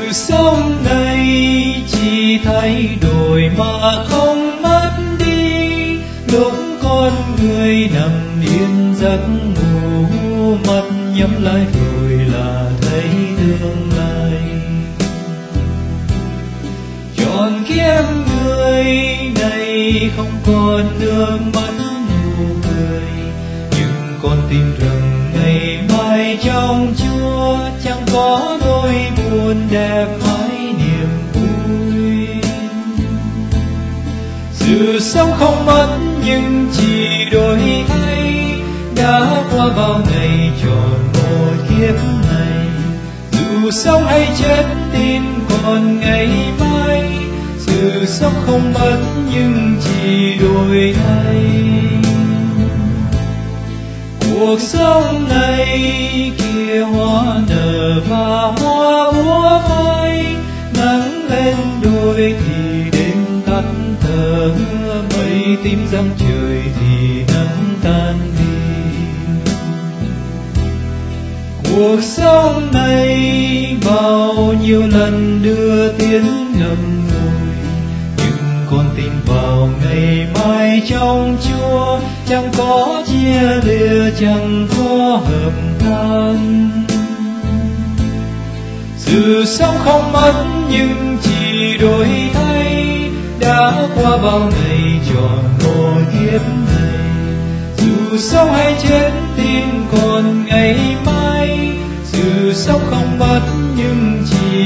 Sự sống này chỉ thay đổi mà không mất đi. Lúc con người nằm yên giấc ngủ, mắt nhắm lại rồi là thấy tương lai. Trọn kiếp người này không còn nước mắt nụ cười, nhưng con tin rằng ngày mai trong Chúa chẳng có nỗi buồn đẹp mãi niềm vui. Sự sống không mất nhưng chỉ đổi thay, đã qua bao ngày tròn một kiếp này. Dù sống hay chết tin còn ngày mai, sự sống không mất nhưng chỉ đổi thay. Cuộc sống này kia hoa nở và hoa úa phai, nắng lên đôi thì đêm tắt thở, mây tím răng trời thì nắng tan đi. Cuộc sống này bao nhiêu lần đưa tiếng ngậm ngùi, nhưng con tin vào ngày mai trong Chúa chẳng có chia lìa, chẳng có hợp tan. Sự sống không mất nhưng chỉ đổi thay, đã qua bao ngày tròn một kiếp này. Dù sống hay chết tin còn ngày mai, sự sống không mất nhưng chỉ